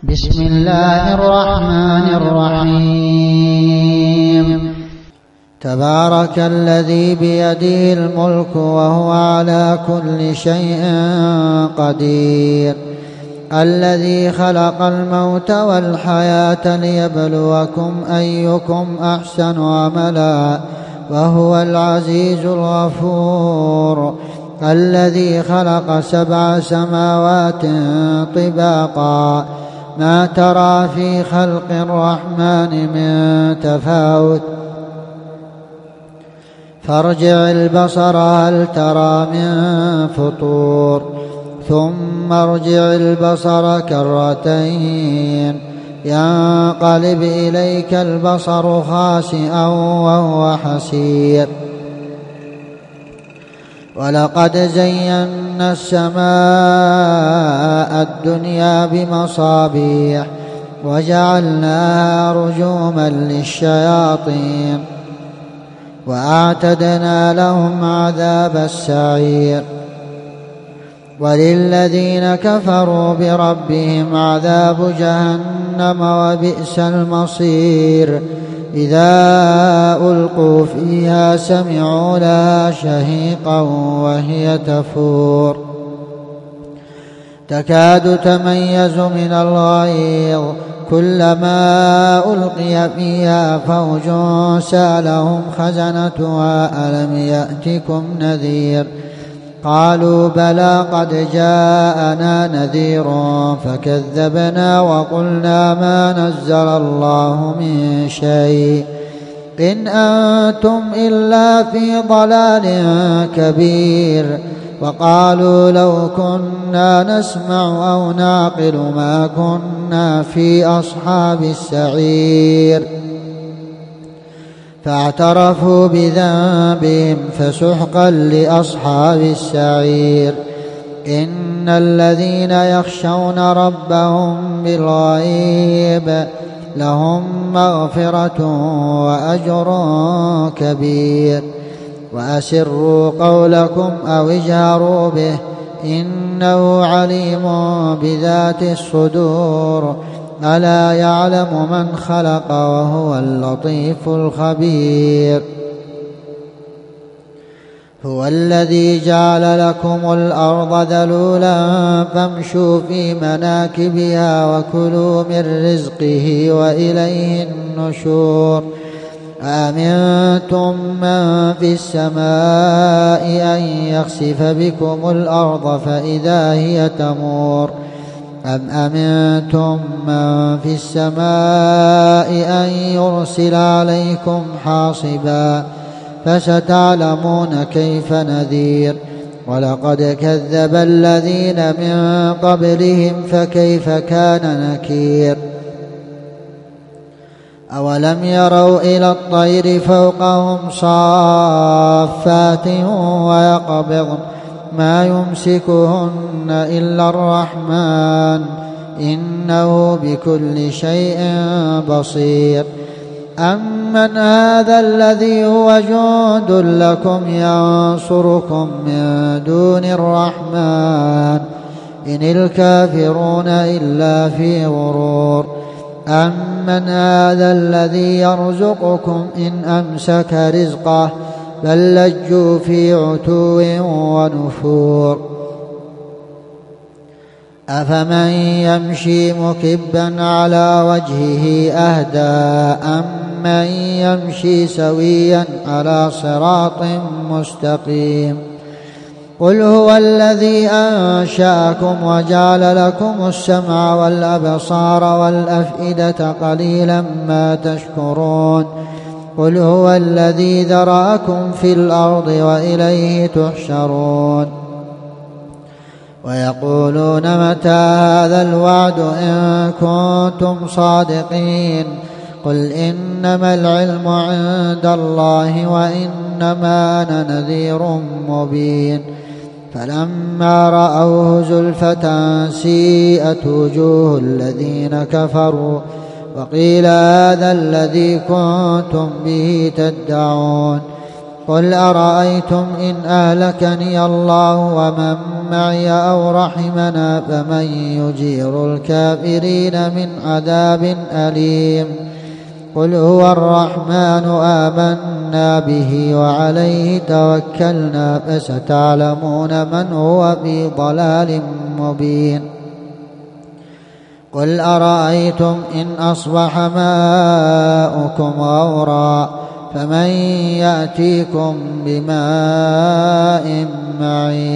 بسم الله الرحمن الرحيم. تبارك الذي بيده الملك وهو على كل شيء قدير، الذي خلق الموت والحياة ليبلوكم أيكم أحسن عملا وهو العزيز الغفور، الذي خلق 7 سماوات طباقا ما ترى في خلق الرحمن من تفاوت، فارجع البصر هل ترى من فطور، ثم ارجع البصر كرتين ينقلب إليك البصر خاسئا وهو حسير. ولقد زينا السماء الدنيا بمصابيح وجعلناها رجوما للشياطين وأعتدنا لهم عذاب السعير. وللذين كفروا بربهم عذاب جهنم وبئس المصير، إذا ألقوا فيها سمعوا لها شهيقا وهي تفور تكاد تميز من الغيظ، كلما ألقي فيها فوج سألهم خزنتها ألم يأتكم نذير، قالوا بلى قد جاءنا نذير فكذبنا وقلنا ما نزل الله من شيء إن أنتم إلا في ضلال كبير. وقالوا لو كنا نسمع أو نعقل ما كنا في أصحاب السعير، فاعترفوا بذنبهم فسحقا لأصحاب السعير. إن الذين يخشون ربهم بالغيب لهم مغفرة وأجر كبير. وأسروا قولكم أو اجهروا به إنه عليم بذات الصدور، ألا يعلم من خلق وهو اللطيف الخبير. هو الذي جعل لكم الأرض ذلولا فامشوا في مناكبها وكلوا من رزقه وإليه النشور. أأمنتم من في السماء أن يخسف بكم الأرض فإذا هي تمور، أم أمنتم من في السماء أن يرسل عليكم حاصبا، فستعلمون كيف نذير. ولقد كذب الذين من قبلهم فكيف كان نكير. أولم يروا إلى الطير فوقهم صافات ويقبضن ما يمسكهن إلا الرحمن إنه بكل شيء بصير. أمن هذا الذي هو جند لكم ينصركم من دون الرحمن إن الكافرون إلا في غرور. أمن هذا الذي يرزقكم إن أمسك رزقه بل لجوا في عتو ونفور. أفمن يمشي مكبا على وجهه أهدى أمن يمشي سويا على صراط مستقيم. قل هو الذي أنشأكم وجعل لكم السمع والأبصار والأفئدة قليلا ما تشكرون. قل هو الذي ذرأكم في الأرض وإليه تحشرون. ويقولون متى هذا الوعد إن كنتم صادقين. قل إنما العلم عند الله وإنما أنا نذير مبين. فلما رأوه زلفة سيئت وجوه الذين كفروا وقيل هذا الذي كنتم به تدعون. قل أرأيتم إن أهلكني الله ومن معي أو رحمنا فمن يجير الكافرين من عذاب أليم قل هو الرحمن آمنا به وعليه توكلنا فستعلمون من هو في ضلال مبين قل أرأيتم إن أصبح ماؤكم غورا فمن يأتيكم بماء معين